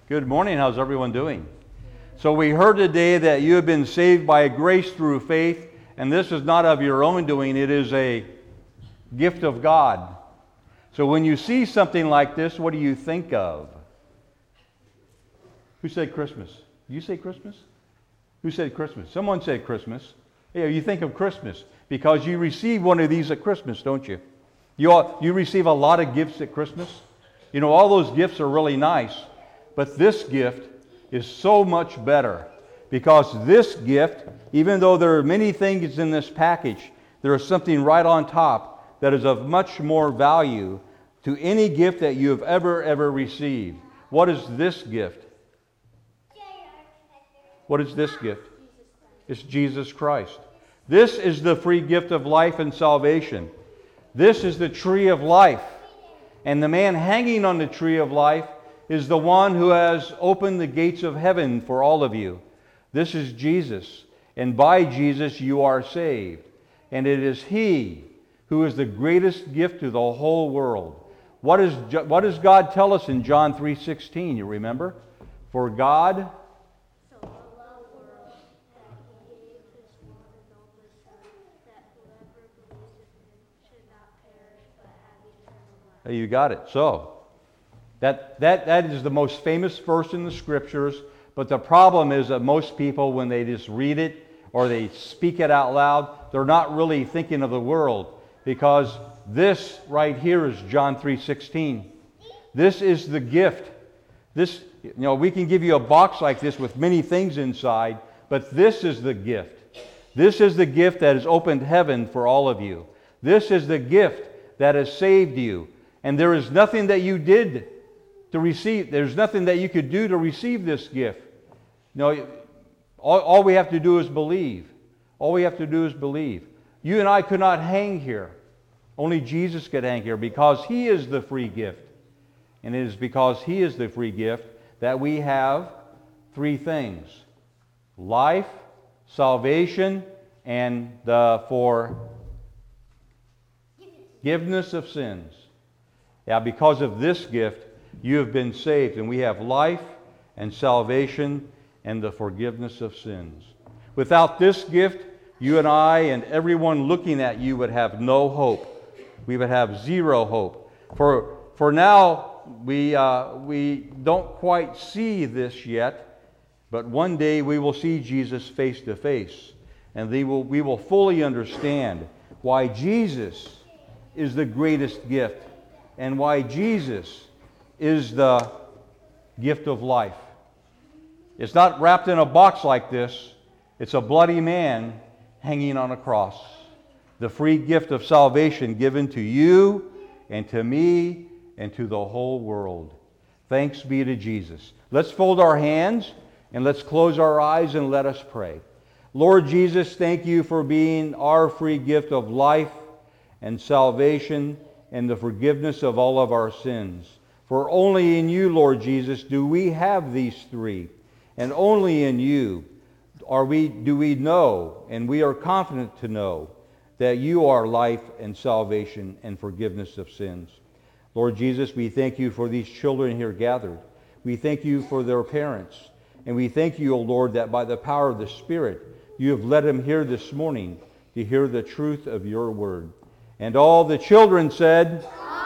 Good morning. How's everyone doing? So we heard today that you have been saved by grace through faith, and this is not of your own doing. It is a gift of God. So when you see something like this, what do you think of? Who said Christmas? Did you say Christmas? Who said Christmas? Someone said Christmas. Yeah, you think of Christmas because you receive one of these at Christmas, don't you? You receive a lot of gifts at Christmas. You know, all those gifts are really nice. But this gift is so much better because this gift, even though there are many things in this package, there is something right on top that is of much more value to any gift that you have ever received. What is this gift? What is this gift? It's Jesus Christ. This is the free gift of life and salvation. This is the tree of life. And the man hanging on the tree of life is the one who has opened the gates of heaven for all of you. This is Jesus. And by Jesus you are saved. And it is He who is the greatest gift to the whole world. What does God tell us in John 3:16? You remember? For God so loved the world that He gave His one and only Son, that whoever believes in Him should not perish but have eternal life. You got it. So, that is the most famous verse in the Scriptures, but the problem is that most people, when they just read it or they speak it out loud, they're not really thinking of the world, because this right here is John 3:16. This is the gift. This, we can give you a box like this with many things inside, but this is the gift. This is the gift that has opened heaven for all of you. This is the gift that has saved you. And there is nothing that you did to receive. There's nothing that you could do to receive this gift. All we have to do is believe. All we have to do is believe. You and I could not hang here. Only Jesus could hang here because He is the free gift. And it is because He is the free gift that we have three things: life, salvation, and the forgiveness of sins. Yeah, because of this gift, you have been saved, and we have life and salvation and the forgiveness of sins. Without this gift, you and I and everyone looking at you would have no hope. We would have zero hope. For now, we don't quite see this yet, but one day we will see Jesus face to face, and we will fully understand why Jesus is the greatest gift and why Jesus is the gift of life. It's not wrapped in a box like this. It's a bloody man hanging on a cross. The free gift of salvation given to you and to me and to the whole world. Thanks be to Jesus. Let's fold our hands and let's close our eyes and let us pray. Lord Jesus, thank you for being our free gift of life and salvation and the forgiveness of all of our sins. For only in you, Lord Jesus, do we have these three. And only in you do we know, and we are confident to know, that you are life and salvation and forgiveness of sins. Lord Jesus, we thank you for these children here gathered. We thank you for their parents. And we thank you, O Lord, that by the power of the Spirit, you have led them here this morning to hear the truth of your word. And all the children said,